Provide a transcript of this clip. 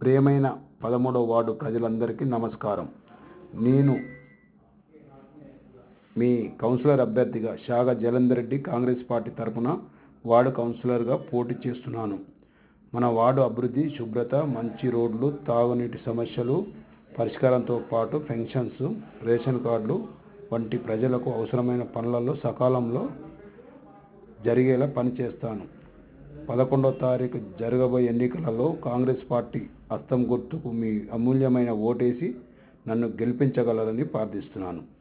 ప్రియమైన 13వ వార్డు ప్రజలందరికీ నమస్కారం. నేను మీ కౌన్సిలర్ అభ్యర్థిగా షాగా జలంధర్ రెడ్డి కాంగ్రెస్ పార్టీ తరఫున వార్డు కౌన్సిలర్గా పోటీ చేస్తున్నాను. మన వార్డు అభివృద్ధి, శుభ్రత, మంచి రోడ్లు, తాగునీటి సమస్యలు పరిష్కారంతో పాటు పెన్షన్స్, రేషన్ కార్డులు వంటి ప్రజలకు అవసరమైన పనులలో సకాలంలో జరిగేలా పనిచేస్తాను. 11వ తారీఖు జరగబోయే ఎన్నికలలో కాంగ్రెస్ పార్టీ హస్తం గుర్తుకు మీ అమూల్యమైన ఓటేసి నన్ను గెలిపించగలరని ప్రార్థిస్తున్నాను.